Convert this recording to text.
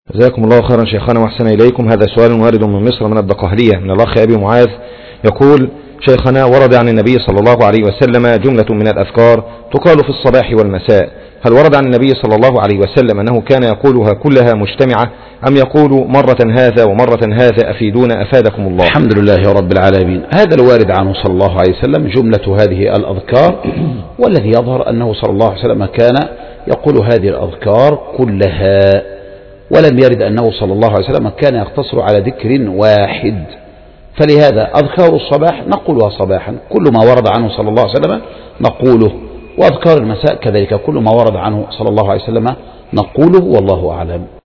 جزاكم الله خيرا شيخنا وأحسن إليكم. هذا سؤال وارد من مصر من الدقهلية من الأخ أبي معاذ، يقول: شيخنا، ورد عن النبي صلى الله عليه وسلم جملة من الأذكار تقال في الصباح والمساء، هل ورد عن النبي صلى الله عليه وسلم أنه كان يقولها كلها مجتمعة أم يقول مرة هذا ومرة هذا؟ أفيدونا أفادكم الله. الحمد لله رب العالمين. هذا الوارد عنه صلى الله عليه وسلم جملة هذه الأذكار، والذي يظهر أنه صلى الله عليه وسلم كان يقول هذه الأذكار كلها، ولم يرد أنه صلى الله عليه وسلم كان يقتصر على ذكر واحد. فلهذا أذكار الصباح نقولها صباحا، كل ما ورد عنه صلى الله عليه وسلم نقوله، وأذكار المساء كذلك كل ما ورد عنه صلى الله عليه وسلم نقوله، والله أعلم.